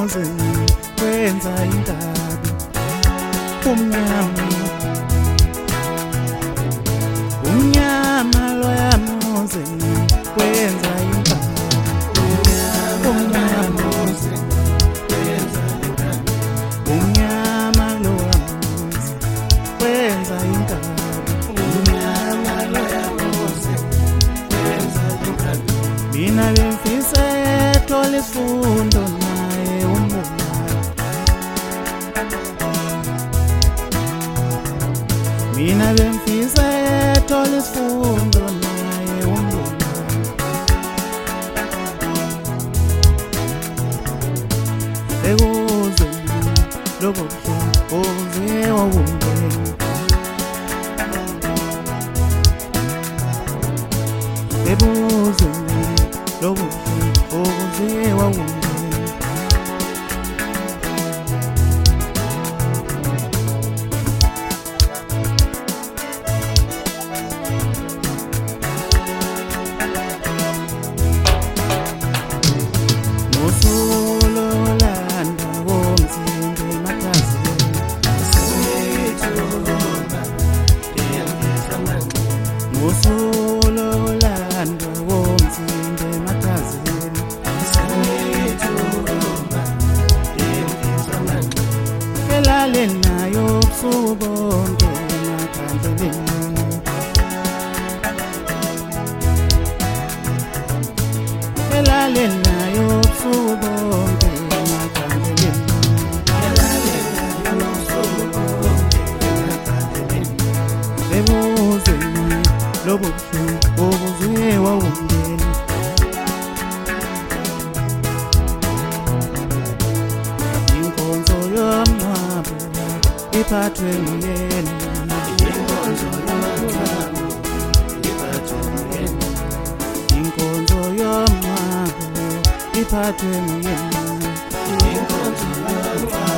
ebuzweni wenza indabi umnyama loya muzeni wenza indabi umnyama loya muzi wenza indabi mina bemfisa ethola isifundo naye umbonalo mina bemfisa ethola isifundo naye umbonalo ekuzweni lobubuhlungu obuziwa wumndeni ebuzweni lobubuhlungu obuziwa wumndeni nosulolanda womzimba emakhazeni nosulolanda womzimba emakhazeni elale nayo ubusuku bonke emaphandleni elale nayo ubusuku bonke emaphandleni ebuzweni lobubuhlungu obuziwa wumndeni inkonzo yomngcwabo iphathwe nguyena inkonzo yomngcwabo iphathwe nguyena